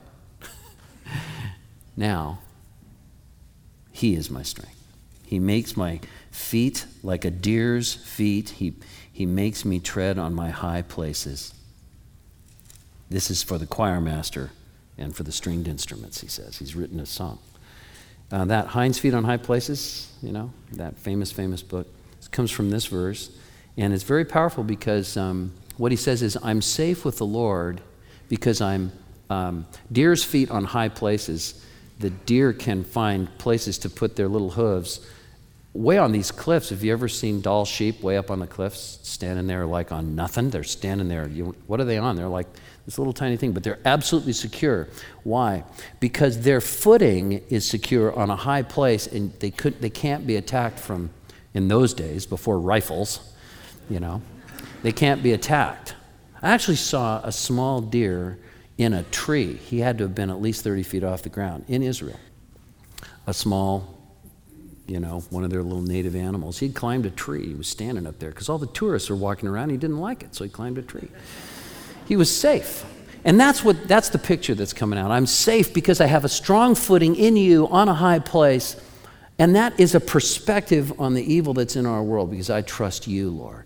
Now, he is my strength. He makes my feet like a deer's feet. He, he makes me tread on my high places. This is for the choir master and for the stringed instruments, he says. He's written a song. Uh, that Hind's Feet on High Places, you know, that famous, famous book, comes from this verse. And it's very powerful because um, what he says is, I'm safe with the Lord because I'm um, deer's feet on high places. The deer can find places to put their little hooves way on these cliffs. Have you ever seen doll sheep way up on the cliffs, standing there like on nothing? They're standing there. You, what are they on? They're like this little tiny thing, but they're absolutely secure. Why? Because their footing is secure on a high place, and they could they can't be attacked from, in those days, before rifles, you know. They can't be attacked. I actually saw a small deer in a tree. He had to have been at least thirty feet off the ground in Israel. A small, you know, one of their little native animals. He'd climbed a tree. He was standing up there because all the tourists are walking around. He didn't like it, so he climbed a tree. He was safe. And that's what that's the picture that's coming out. I'm safe because I have a strong footing in you on a high place. And that is a perspective on the evil that's in our world because I trust you, Lord.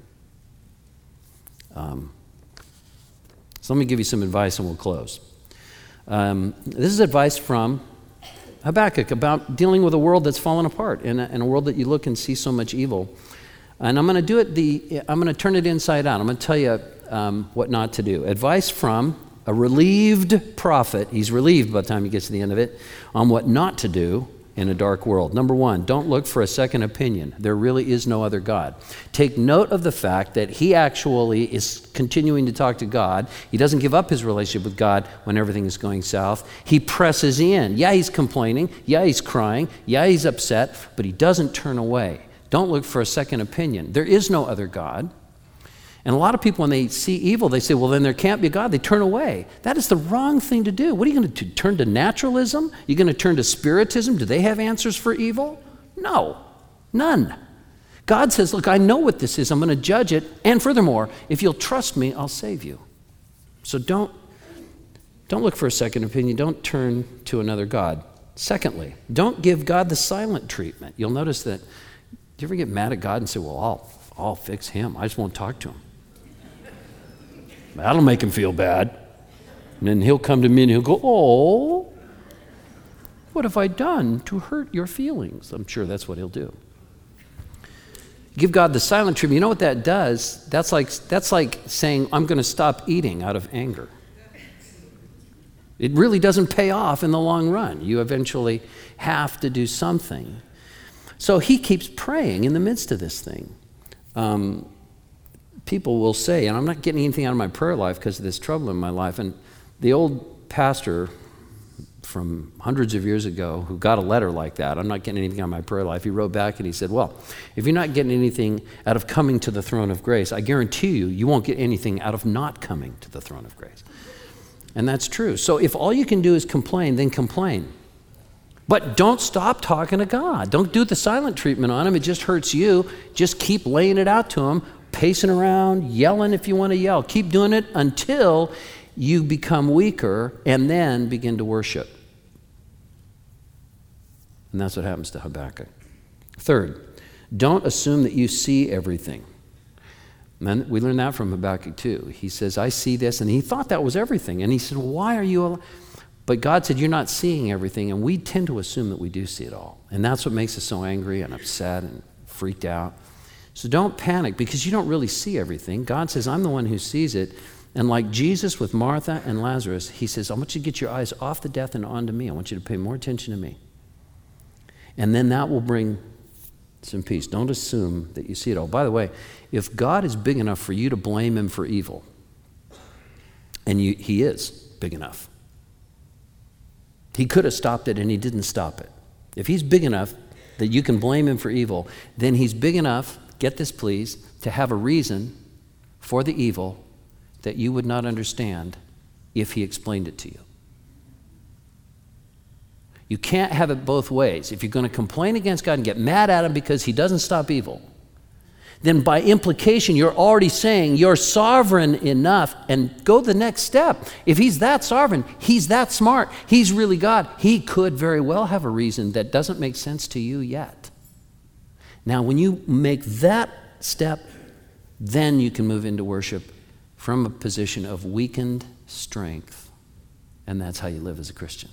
Um, so let me give you some advice and we'll close. Um, this is advice from Habakkuk about dealing with a world that's fallen apart and a, and a world that you look and see so much evil. And I'm going to do it the, I'm going to turn it inside out. I'm going to tell you um, what not to do. Advice from a relieved prophet. He's relieved by the time he gets to the end of it on what not to do in a dark world. Number one, don't look for a second opinion. There really is no other God. Take note of the fact that he actually is continuing to talk to God. He doesn't give up his relationship with God when everything is going south. He presses in. Yeah, he's complaining. Yeah, he's crying. Yeah, he's upset, but he doesn't turn away. Don't look for a second opinion. There is no other God. And a lot of people, when they see evil, they say, well, then there can't be a God. They turn away. That is the wrong thing to do. What are you going to do? Turn to naturalism? You're going to turn to spiritism? Do they have answers for evil? No, none. God says, look, I know what this is. I'm going to judge it. And furthermore, if you'll trust me, I'll save you. So don't, don't look for a second opinion. Don't turn to another God. Secondly, don't give God the silent treatment. You'll notice that, do you ever get mad at God and say, well, I'll, I'll fix him. I just won't talk to him. That'll make him feel bad. And then he'll come to me and he'll go, oh, what have I done to hurt your feelings? I'm sure that's what he'll do. Give God the silent treatment. You know what that does? That's like, that's like saying, I'm going to stop eating out of anger. It really doesn't pay off in the long run. You eventually have to do something. So he keeps praying in the midst of this thing. Um, people will say, and I'm not getting anything out of my prayer life because of this trouble in my life. And the old pastor from hundreds of years ago who got a letter like that, I'm not getting anything out of my prayer life, he wrote back and he said, well, if you're not getting anything out of coming to the throne of grace, I guarantee you, you won't get anything out of not coming to the throne of grace. And that's true. So if all you can do is complain, then complain. But don't stop talking to God. Don't do the silent treatment on him. It just hurts you. Just keep laying it out to him, pacing around, yelling if you want to yell. Keep doing it until you become weaker and then begin to worship. And that's what happens to Habakkuk. Third, don't assume that you see everything. And we learned that from Habakkuk too. He says, I see this, and he thought that was everything. And he said, well, why are you... Al-? But God said, you're not seeing everything, and we tend to assume that we do see it all. And that's what makes us so angry and upset and freaked out. So don't panic because you don't really see everything. God says, I'm the one who sees it. And like Jesus with Martha and Lazarus, he says, I want you to get your eyes off the death and onto me. I want you to pay more attention to me. And then that will bring some peace. Don't assume that you see it all. By the way, if God is big enough for you to blame him for evil, and you, he is big enough, he could have stopped it and he didn't stop it. If he's big enough that you can blame him for evil, then he's big enough, get this please, to have a reason for the evil that you would not understand if he explained it to you. You can't have it both ways. If you're going to complain against God and get mad at him because he doesn't stop evil, then by implication, you're already saying you're sovereign enough, and go the next step. If he's that sovereign, he's that smart, he's really God, he could very well have a reason that doesn't make sense to you yet. Now, when you make that step, then you can move into worship from a position of weakened strength, and that's how you live as a Christian.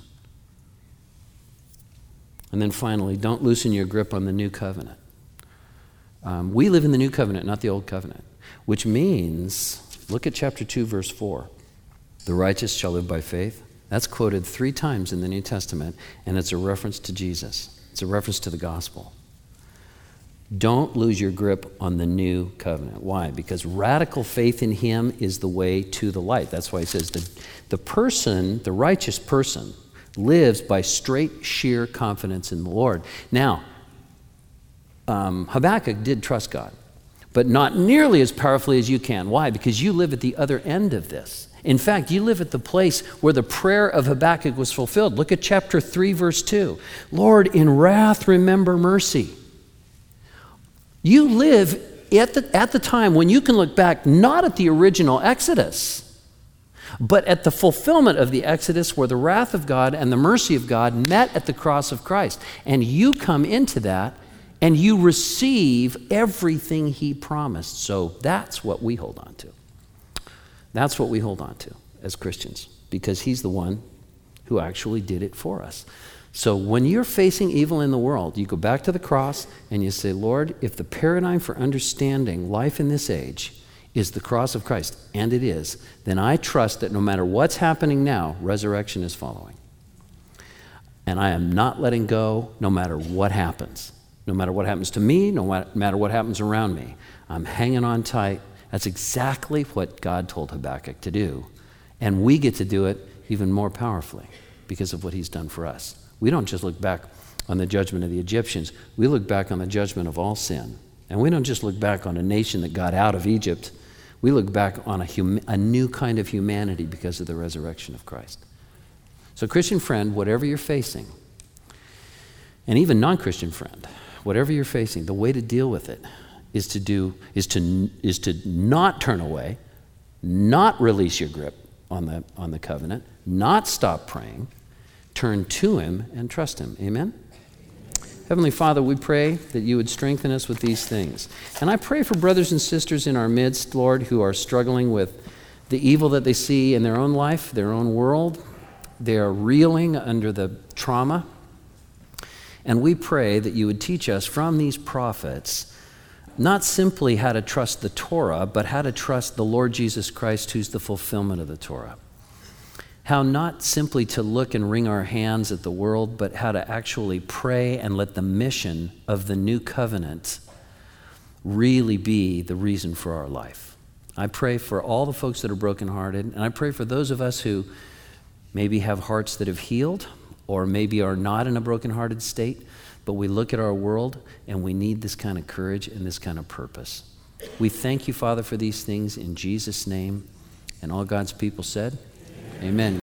And then finally, don't loosen your grip on the new covenant. Um, we live in the new covenant, not the old covenant, which means, look at chapter two, verse four. The righteous shall live by faith. That's quoted three times in the New Testament, and it's a reference to Jesus. It's a reference to the gospel. Don't lose your grip on the new covenant. Why? Because radical faith in him is the way to the light. That's why he says the, the person, the righteous person, lives by straight, sheer confidence in the Lord. Now, um, Habakkuk did trust God, but not nearly as powerfully as you can. Why? Because you live at the other end of this. In fact, you live at the place where the prayer of Habakkuk was fulfilled. Look at chapter three, verse two. Lord, in wrath remember mercy. You live at the, at the time when you can look back not at the original Exodus, but at the fulfillment of the Exodus where the wrath of God and the mercy of God met at the cross of Christ. And you come into that and you receive everything he promised. So that's what we hold on to. That's what we hold on to as Christians, because he's the one who actually did it for us. So when you're facing evil in the world, you go back to the cross and you say, Lord, if the paradigm for understanding life in this age is the cross of Christ, and it is, then I trust that no matter what's happening now, resurrection is following. And I am not letting go no matter what happens. No matter what happens to me, no matter what happens around me. I'm hanging on tight. That's exactly what God told Habakkuk to do. And we get to do it even more powerfully because of what he's done for us. We don't just look back on the judgment of the Egyptians. We look back on the judgment of all sin. And we don't just look back on a nation that got out of Egypt. We look back on a, hum- a new kind of humanity because of the resurrection of Christ. So Christian friend, whatever you're facing, and even non-Christian friend, whatever you're facing, the way to deal with it is to do is to is to not turn away, not release your grip on the on the covenant, not stop praying, turn to him and trust him. Amen? Heavenly Father, we pray that you would strengthen us with these things. And I pray for brothers and sisters in our midst, Lord, who are struggling with the evil that they see in their own life, their own world. They are reeling under the trauma. And we pray that you would teach us from these prophets not simply how to trust the Torah, but how to trust the Lord Jesus Christ, who's the fulfillment of the Torah. How not simply to look and wring our hands at the world, but how to actually pray and let the mission of the new covenant really be the reason for our life. I pray for all the folks that are brokenhearted, and I pray for those of us who maybe have hearts that have healed, or maybe are not in a brokenhearted state, but we look at our world and we need this kind of courage and this kind of purpose. We thank you, Father, for these things in Jesus' name. And all God's people said, amen. Amen.